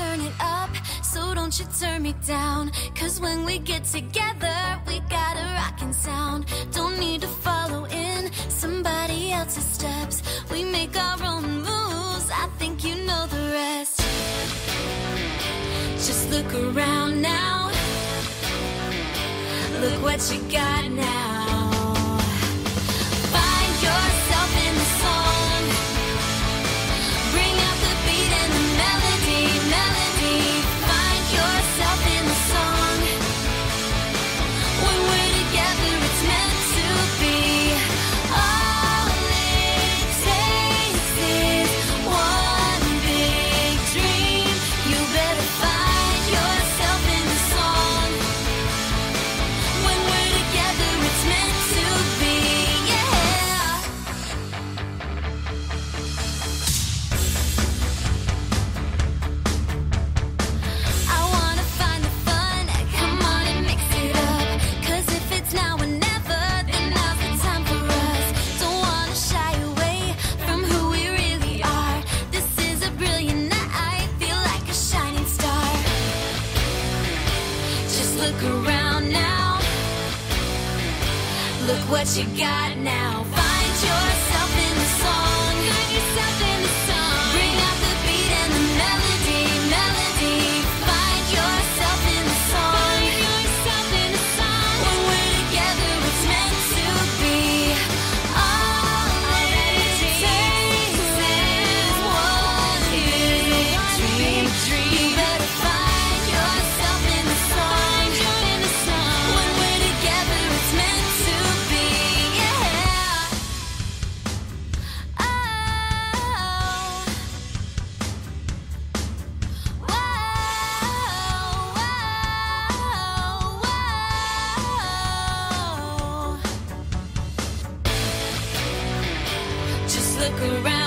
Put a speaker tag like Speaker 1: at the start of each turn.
Speaker 1: turn it up, so don't you turn me down. Cause when we get together, we got a rockin' sound. Don't need to follow in somebody else's steps. We make our own moves, I think you know the rest. Just look around now. Look what you got now. Find yourself in the song. Bring out the beat and the melody, melody. Find yourself in the song. When we're together, it's meant to be. All it takes is one big dream. You better find yourself in the song. When we're together, it's meant to be, yeah. I wanna find the fun, come on and mix it up. Cause if it's now or never, then now's the time for us. Don't wanna shy away from who we really are. This is a brilliant night, feel like a shining star. Just look around now. Look what you got now. Find yourself in the song. Find yourself in the song. Bring out the beat and the melody, melody. Find yourself in the song. Find yourself in the song. When we're together, it's meant to be. All it takes is one big dream. You better find yourself in the song. When we're together, it's meant to be, yeah. Oh, whoa, whoa, whoa. Just look around.